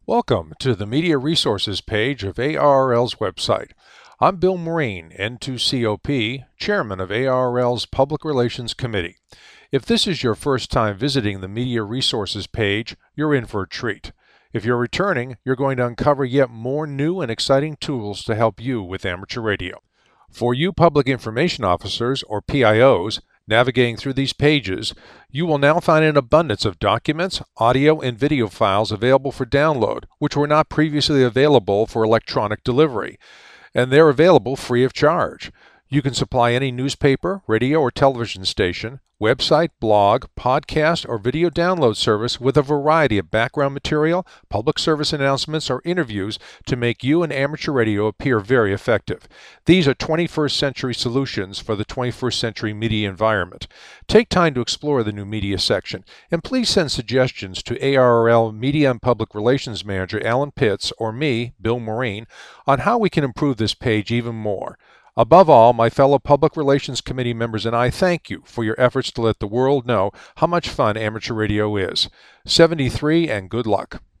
Welcome to the Media Resources page of ARRL's website. I'm Bill Marine, N2COP, Chairman of ARRL's Public Relations Committee. If this is your first time visiting the Media Resources page, you're in for a treat. If you're returning, you're going to uncover yet more new and exciting tools to help you with amateur radio. For you public information officers, or PIOs, navigating through these pages, you will now find an abundance of documents, audio, and video files available for download, which were not previously available for electronic delivery, and they're available free of charge. You can supply any newspaper, radio, or television station, website, blog, podcast, or video download service with a variety of background material, public service announcements, or interviews to make you and amateur radio appear very effective. These are 21st century solutions for the 21st century media environment. Take time to explore the new media section, and please send suggestions to ARRL Media and Public Relations Manager Alan Pitts or me, Bill Marine, on how we can improve this page even more. Above all, my fellow Public Relations Committee members and I thank you for your efforts to let the world know how much fun amateur radio is. 73 and good luck.